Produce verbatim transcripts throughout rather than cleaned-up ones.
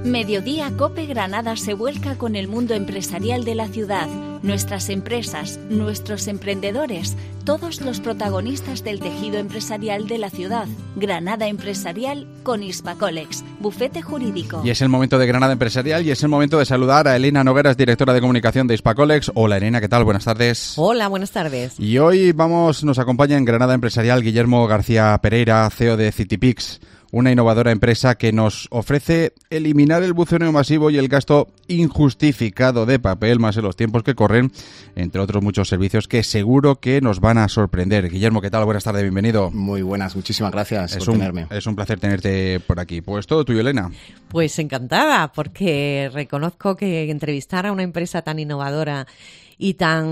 Mediodía Cope Granada se vuelca con el mundo empresarial de la ciudad. Nuestras empresas, nuestros emprendedores, todos los protagonistas del tejido empresarial de la ciudad. Granada Empresarial con Hispacolex, bufete jurídico. Y es el momento de Granada Empresarial y es el momento de saludar a Elena Nogueras, directora de comunicación de Hispacolex. Hola Elena, ¿qué tal? Buenas tardes. Hola, buenas tardes. Y hoy vamos, nos acompaña en Granada Empresarial Guillermo García Pereira, C E O de CityPix, una innovadora empresa que nos ofrece eliminar el buceo masivo y el gasto injustificado de papel, más en los tiempos que corren, entre otros muchos servicios que seguro que nos van a sorprender. Guillermo, ¿qué tal? Buenas tardes, bienvenido. Muy buenas, muchísimas gracias es por un, tenerme. Es un placer tenerte por aquí. Pues todo tuyo, Elena. Pues encantada, porque reconozco que entrevistar a una empresa tan innovadora y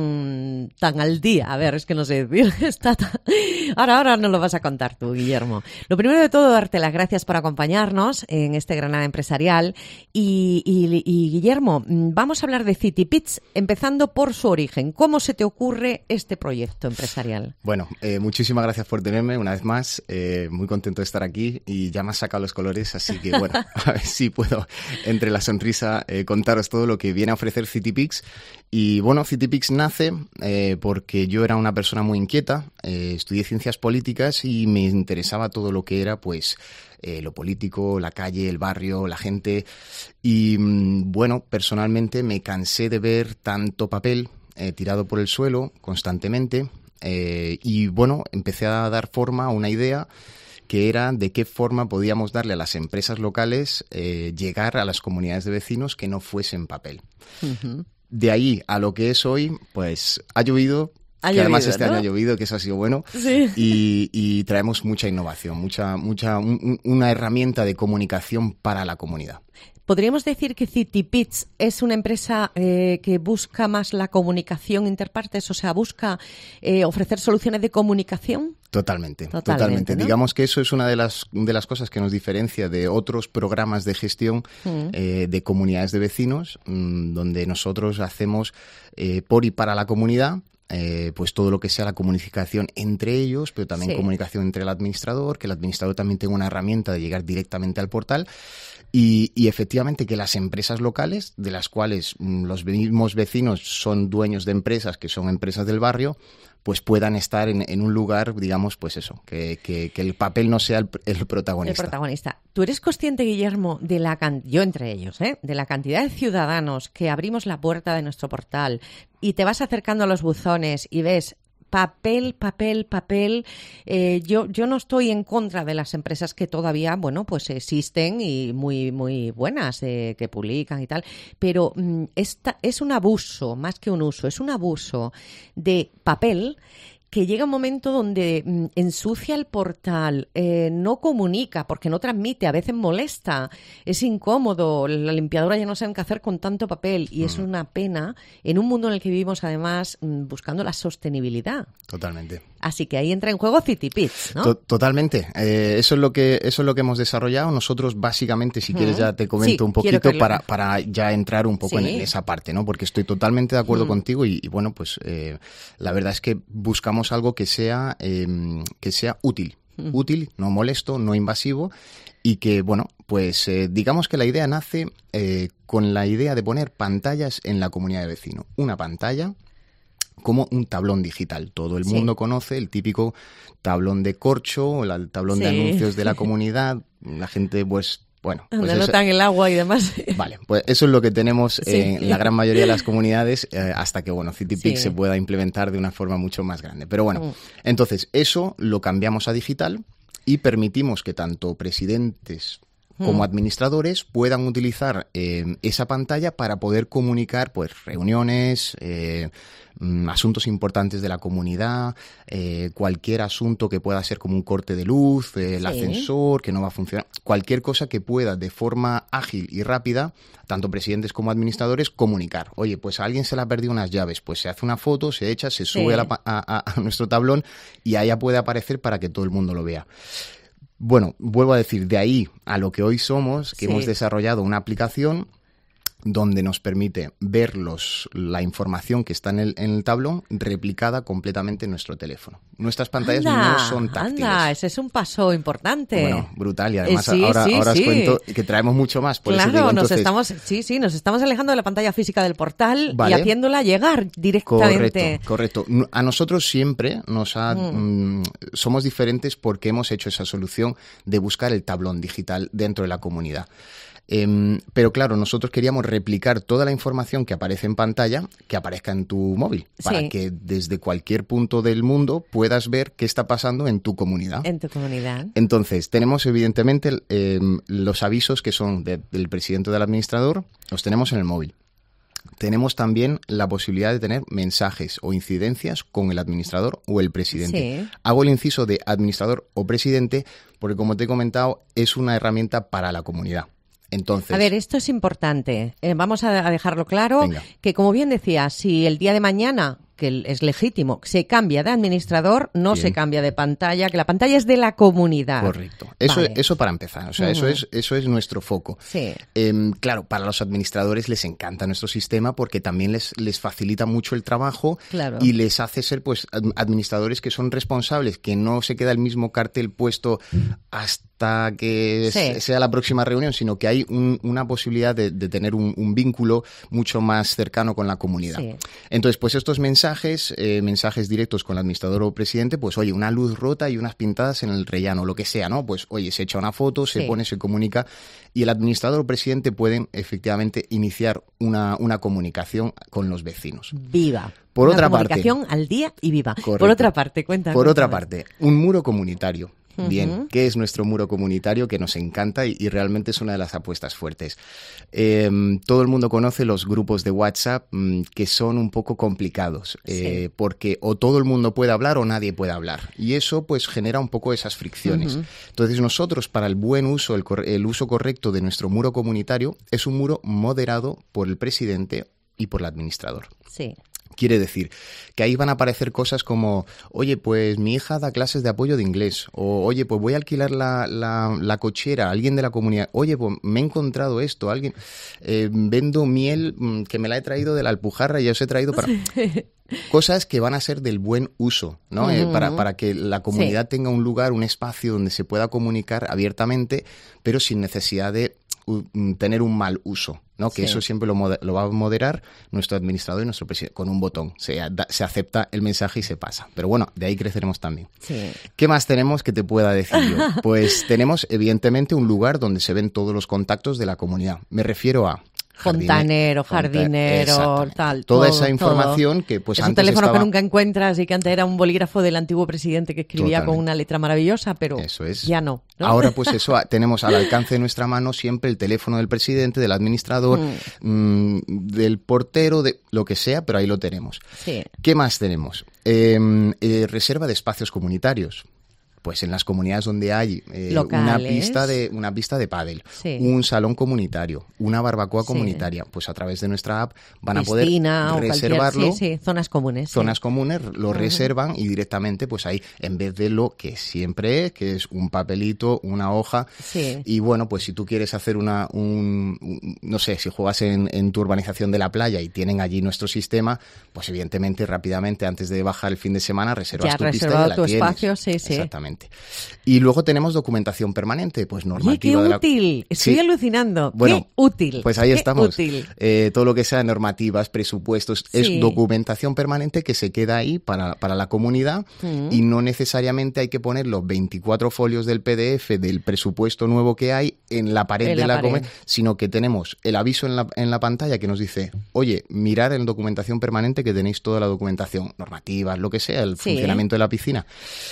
tan tan al día, a ver, es que no sé decir, está tan... ahora ahora nos lo vas a contar tú, Guillermo. Lo primero de todo, darte las gracias por acompañarnos en este Granada Empresarial y, y, y Guillermo, vamos a hablar de CityPix, empezando por su origen. ¿Cómo se te ocurre este proyecto empresarial? Bueno, eh, muchísimas gracias por tenerme una vez más, eh, muy contento de estar aquí y ya me has sacado los colores, así que bueno, a ver si puedo, entre la sonrisa, eh, contaros todo lo que viene a ofrecer CityPix. Y bueno, CityPix nace eh, porque yo era una persona muy inquieta, eh, estudié ciencias políticas y me interesaba todo lo que era pues eh, lo político, la calle, el barrio, la gente. Y bueno, personalmente me cansé de ver tanto papel eh, tirado por el suelo constantemente eh, y bueno, empecé a dar forma a una idea que era de qué forma podíamos darle a las empresas locales eh, llegar a las comunidades de vecinos que no fuesen papel. Uh-huh. De ahí a lo que es hoy, pues ha llovido, ha que llovido, además este ¿no? año ha llovido, que eso ha sido bueno, sí. y, y traemos mucha innovación, mucha, mucha, un, una herramienta de comunicación para la comunidad. ¿Podríamos decir que CityPix es una empresa eh, que busca más la comunicación interpartes? O sea, busca eh, ofrecer soluciones de comunicación. Totalmente, totalmente. totalmente ¿no? Digamos que eso es una de las, de las cosas que nos diferencia de otros programas de gestión mm. eh, de comunidades de vecinos, mmm, donde nosotros hacemos eh, por y para la comunidad. Eh, pues todo lo que sea la comunicación entre ellos, pero también sí. comunicación entre el administrador, que el administrador también tenga una herramienta de llegar directamente al portal y, y efectivamente que las empresas locales, de las cuales mmm, los mismos vecinos son dueños de empresas que son empresas del barrio, pues puedan estar en, en un lugar, digamos, pues eso, que, que, que el papel no sea el, el protagonista. El protagonista. ¿Tú eres consciente, Guillermo, de la can... yo entre ellos, ¿eh? de la cantidad de ciudadanos que abrimos la puerta de nuestro portal y te vas acercando a los buzones y ves papel, papel, papel? Eh, yo, yo no estoy en contra de las empresas que todavía, bueno, pues existen y muy, muy buenas, eh, que publican y tal, pero mm, esta es un abuso, más que un uso, es un abuso de papel que llega un momento donde mm, ensucia el portal, eh, no comunica porque no transmite, a veces molesta, es incómodo, la limpiadora ya no sabe qué hacer con tanto papel y mm. es una pena en un mundo en el que vivimos además mm, buscando la sostenibilidad. Totalmente. Así que ahí entra en juego CityPix, ¿no? To- Totalmente. Eh, eso es lo que eso es lo que hemos desarrollado. Nosotros básicamente, si mm. quieres ya te comento sí, un poquito que para, para ya entrar un poco sí. en esa parte, ¿no? Porque estoy totalmente de acuerdo mm. contigo y, y bueno, pues eh, la verdad es que buscamos algo que sea eh, que sea útil, mm. útil, no molesto, no invasivo y que, bueno, pues eh, digamos que la idea nace eh, con la idea de poner pantallas en la comunidad de vecinos. Una pantalla como un tablón digital. Todo el sí. mundo conoce el típico tablón de corcho, el tablón sí. de anuncios de la comunidad. La gente, pues, bueno... Donde pues notan el agua y demás. Vale, pues eso es lo que tenemos sí. en la gran mayoría de las comunidades eh, hasta que, bueno, CityPix sí. se pueda implementar de una forma mucho más grande. Pero bueno, mm. entonces eso lo cambiamos a digital y permitimos que tanto presidentes como administradores puedan utilizar eh, esa pantalla para poder comunicar pues reuniones, eh, asuntos importantes de la comunidad, eh, cualquier asunto que pueda ser como un corte de luz, eh, el sí. ascensor que no va a funcionar, cualquier cosa que pueda de forma ágil y rápida, tanto presidentes como administradores, comunicar. Oye, pues a alguien se le ha perdido unas llaves, pues se hace una foto, se echa, se sube sí. a, la, a, a, a nuestro tablón y ahí ya puede aparecer para que todo el mundo lo vea. Bueno, vuelvo a decir, de ahí a lo que hoy somos, que sí. hemos desarrollado una aplicación donde nos permite ver los, la información que está en el, en el tablón replicada completamente en nuestro teléfono. Nuestras pantallas anda, no son táctiles. Anda, ese es un paso importante. Bueno, brutal. Y además eh, sí, ahora, sí, ahora sí. os cuento que traemos mucho más. Por claro, eso digo, nos entonces, estamos, sí, sí, nos estamos alejando de la pantalla física del portal vale. y haciéndola llegar directamente. Correcto, correcto. A nosotros siempre nos ha, Mm. mm, somos diferentes porque hemos hecho esa solución de buscar el tablón digital dentro de la comunidad. Eh, pero claro, nosotros queríamos replicar toda la información que aparece en pantalla, que aparezca en tu móvil, para Sí. que desde cualquier punto del mundo puedas ver qué está pasando en tu comunidad. En tu comunidad. Entonces, tenemos evidentemente eh, los avisos que son de, del presidente o del administrador, los tenemos en el móvil. Tenemos también la posibilidad de tener mensajes o incidencias con el administrador o el presidente. Sí. Hago el inciso de administrador o presidente porque, como te he comentado, es una herramienta para la comunidad. Entonces, A ver, esto es importante. Eh, vamos a, a dejarlo claro, Venga. que como bien decía, si el día de mañana, que es legítimo, se cambia de administrador, no Bien. se cambia de pantalla, que la pantalla es de la comunidad. correcto. Eso, Vale. eso para empezar. O sea, eso Ujú. es, eso es nuestro foco. Sí. Eh, claro, para los administradores les encanta nuestro sistema porque también les, les facilita mucho el trabajo Claro. y les hace ser pues ad- administradores que son responsables, que no se queda el mismo cartel puesto hasta que Sí. se- sea la próxima reunión, sino que hay un- una posibilidad de, de tener un, un vínculo mucho más cercano con la comunidad. Sí. Entonces, pues estos mensajes, eh, mensajes directos con el administrador o presidente, pues oye, una luz rota y unas pintadas en el rellano, lo que sea, ¿no? Pues oye, se echa una foto, se Sí. pone, se comunica y el administrador o presidente pueden efectivamente iniciar una, una comunicación con los vecinos. Viva. Por Una otra parte- comunicación al día y viva. Por Correcto. otra parte, cuéntame. Por otra cuéntame. parte, un muro comunitario. Ujú. Bien, ¿qué es nuestro muro comunitario? Que nos encanta y, y realmente es una de las apuestas fuertes. Eh, todo el mundo conoce los grupos de WhatsApp mm, que son un poco complicados, eh, Sí. porque o todo el mundo puede hablar o nadie puede hablar. Y eso pues genera un poco esas fricciones. Ujú. Entonces nosotros, para el buen uso, el, cor- el uso correcto de nuestro muro comunitario, es un muro moderado por el presidente y por el administrador. Sí. Quiere decir que ahí van a aparecer cosas como, oye, pues mi hija da clases de apoyo de inglés, o oye, pues voy a alquilar la, la, la cochera, alguien de la comunidad, oye, pues me he encontrado esto, alguien, eh, vendo miel mm, que me la he traído de la Alpujarra y ya os he traído para... Cosas que van a ser del buen uso, ¿no? Eh, Ujú. para, para que la comunidad tenga un lugar, un espacio donde se pueda comunicar abiertamente, pero sin necesidad de u- tener un mal uso, ¿no? Que Sí. eso siempre lo, moder- lo va a moderar nuestro administrador y nuestro presidente con un botón. Se, da- se acepta el mensaje y se pasa. Pero bueno, de ahí creceremos también. Sí. ¿Qué más tenemos que te pueda decir yo? Pues tenemos evidentemente un lugar donde se ven todos los contactos de la comunidad. Me refiero a jardine- Fontanero, fonta- jardinero, exactamente. tal. Toda todo, esa información todo. que pues es un antes teléfono estaba... que nunca encuentras y que antes era un bolígrafo del antiguo presidente que escribía con Totalmente. una letra maravillosa, pero Eso es. ya no. ¿no? Ahora pues eso, a- tenemos al alcance de nuestra mano siempre el teléfono del presidente, del administrador, mm, del portero, de lo que sea, pero ahí lo tenemos. Sí. ¿Qué más tenemos? Eh, eh, reserva de espacios comunitarios. Pues en las comunidades donde hay eh, una Locales. pista de una pista de pádel, Sí. un salón comunitario, una barbacoa Sí. comunitaria, pues a través de nuestra app van a poder Piscina o cualquier- reservarlo. Sí, sí, zonas comunes. sí. Zonas comunes lo reservan y directamente pues ahí, en vez de lo que siempre es, que es un papelito, una hoja, Sí. y bueno, pues si tú quieres hacer una, un, un- no sé, si juegas en, en tu urbanización de la playa y tienen allí nuestro sistema, pues evidentemente rápidamente antes de bajar el fin de semana reservas Ya tu has pista y reservado la tu tienes. espacio, sí, sí. Exactamente. Y luego tenemos documentación permanente, pues Oye, normativa qué de la... útil. Estoy Sí. alucinando. Bueno, qué útil. Pues ahí qué estamos. Útil. Eh, todo lo que sea normativas, presupuestos, Sí. es documentación permanente que se queda ahí para, para la comunidad Mm. y no necesariamente hay que poner los veinticuatro folios del P D F del presupuesto nuevo que hay en la pared En de la la, pared. comunidad, sino que tenemos el aviso en la, en la pantalla que nos dice, oye, mirar en documentación permanente que tenéis toda la documentación, normativas, lo que sea, el Sí. funcionamiento de la piscina.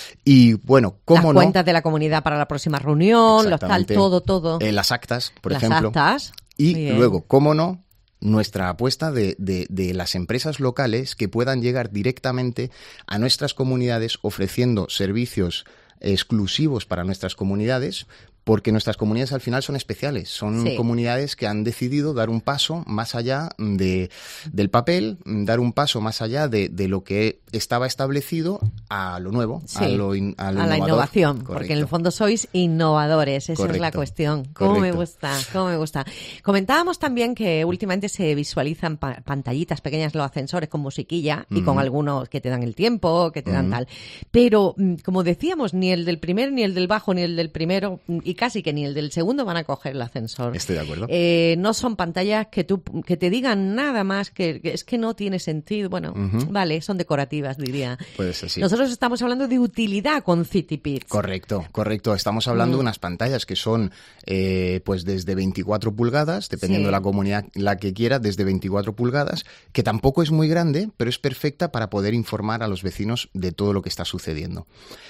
Y bueno, ¿cómo Las no? cuentas de la comunidad para la próxima reunión, los tal, Exactamente. todo, todo. Eh, las actas, por Las ejemplo. actas. Y Muy bien. luego, ¿cómo no? Nuestra apuesta de, de, de las empresas locales que puedan llegar directamente a nuestras comunidades ofreciendo servicios exclusivos para nuestras comunidades, porque nuestras comunidades al final son especiales, son Sí. comunidades que han decidido dar un paso más allá de, del papel, dar un paso más allá de, de lo que estaba establecido a lo nuevo, Sí, a lo, in, a lo a la innovador. innovación, Correcto. porque en el fondo sois innovadores, esa Correcto. es la cuestión. ¿Cómo me Correcto. gusta? ¿Cómo me gusta? Comentábamos también que últimamente se visualizan pa- pantallitas pequeñas en los ascensores con musiquilla y con Ujú. algunos que te dan el tiempo, que te dan Ujú. tal. Pero, mm, como decíamos, ni el del primer, ni el del bajo, ni el del primero, mm, y casi que ni el del segundo van a coger el ascensor. Estoy de acuerdo. Eh, no son pantallas que tú que te digan nada más que, que es que no tiene sentido. Bueno, Ujú. vale, son decorativas, diría. Puede ser, sí. Nosotros estamos hablando de utilidad con CityPix. Correcto, correcto. Estamos hablando Mm. de unas pantallas que son eh, pues desde veinticuatro pulgadas, dependiendo Sí. de la comunidad la que quiera, desde veinticuatro pulgadas, que tampoco es muy grande, pero es perfecta para poder informar a los vecinos de todo lo que está sucediendo.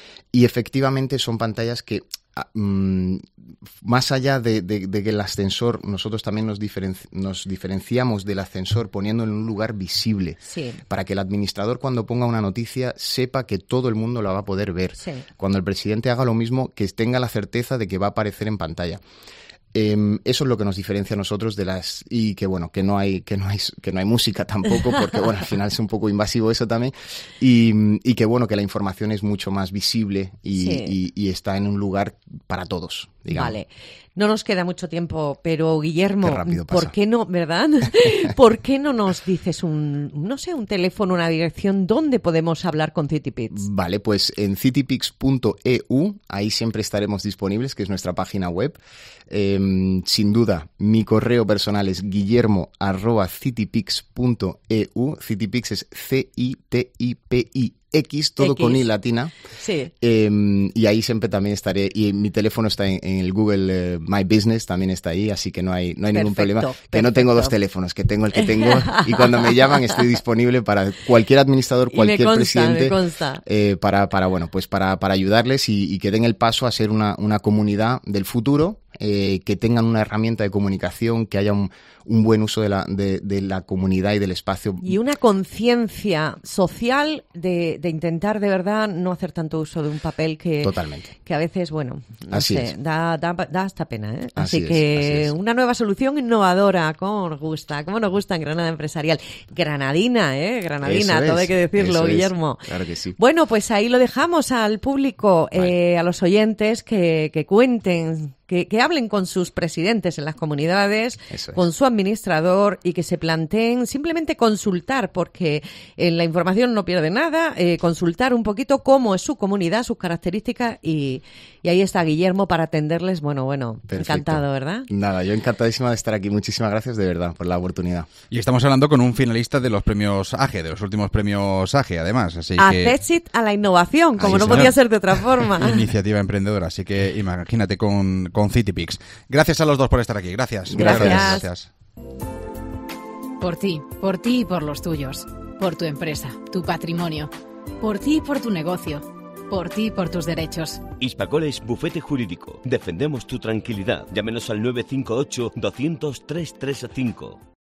Y efectivamente son pantallas que, ah, mm, más allá de, de- de que el ascensor, nosotros también nos, diferenci- nos diferenciamos del ascensor poniéndolo en un lugar visible, Sí. para que el administrador cuando ponga una noticia sepa que todo el mundo la va a poder ver. Sí. Cuando el presidente haga lo mismo, que tenga la certeza de que va a aparecer en pantalla. Eh, eso es lo que nos diferencia a nosotros de las y que bueno que no hay que no hay que no hay música tampoco, porque bueno al final es un poco invasivo eso también, y, y que bueno que la información es mucho más visible y, Sí. y- y está en un lugar para todos, digamos. Vale. No nos queda mucho tiempo, pero Guillermo, Qué rápido ¿por pasa. qué no, verdad? ¿Por qué no nos dices un, no sé, un teléfono, una dirección donde podemos hablar con CityPix? Vale, pues en citypix punto e u, ahí siempre estaremos disponibles, que es nuestra página web. Eh, sin duda, mi correo personal es guillermo arroba citypix punto e u. CityPix es C I T I P I X, todo X. con I latina. Sí. Eh, y ahí siempre también estaré. Y mi teléfono está en, en el Google eh, My Business, también está ahí, así que no hay, no hay ningún Perfecto, problema. Que no tengo perfecto. dos teléfonos, que tengo el que tengo. Y cuando me llaman estoy disponible para cualquier administrador, Y me cualquier consta, presidente. me consta. eh, para, para, bueno, pues para, para ayudarles y, y que den el paso a ser una, una comunidad del futuro, eh, que tengan una herramienta de comunicación, que haya un, un buen uso de la, de, de la comunidad y del espacio. Y una conciencia social de, de intentar de verdad no hacer tanto uso de un papel que, Totalmente. que a veces, bueno, no Así sé, es. da, da, da hasta pena. ¿eh? Así, Así es, que así es. una nueva solución innovadora, ¿cómo nos gusta? ¿Cómo nos gusta en Granada Empresarial? Granadina, ¿eh? Granadina, Eso todo es, hay que decirlo, eso es. Guillermo. Claro que sí. Bueno, pues ahí lo dejamos al público, Vale. eh, a los oyentes que, que cuenten, que, que hablen con sus presidentes en las comunidades, Eso es. con su administrador y que se planteen simplemente consultar, porque en la información no pierde nada, eh, consultar un poquito cómo es su comunidad, sus características y, y ahí está Guillermo para atenderles. Bueno, bueno, Perfecto. encantado, ¿verdad? Nada, yo encantadísima de estar aquí. Muchísimas gracias de verdad por la oportunidad. Y estamos hablando con un finalista de los premios A G E, de los últimos premios A G E, además. Así que Accessit a la innovación, como Ahí, no señor. podía ser de otra forma. iniciativa emprendedora, así que imagínate con, con CityPix. Gracias a los dos por estar aquí. Gracias. Gracias. Gracias. Por ti, por ti y por los tuyos. Por tu empresa, tu patrimonio. Por ti y por tu negocio. Por ti y por tus derechos. Hispacoles Bufete Jurídico. Defendemos tu tranquilidad. Llámenos al nueve cinco ocho, doscientos, trescientos treinta y cinco.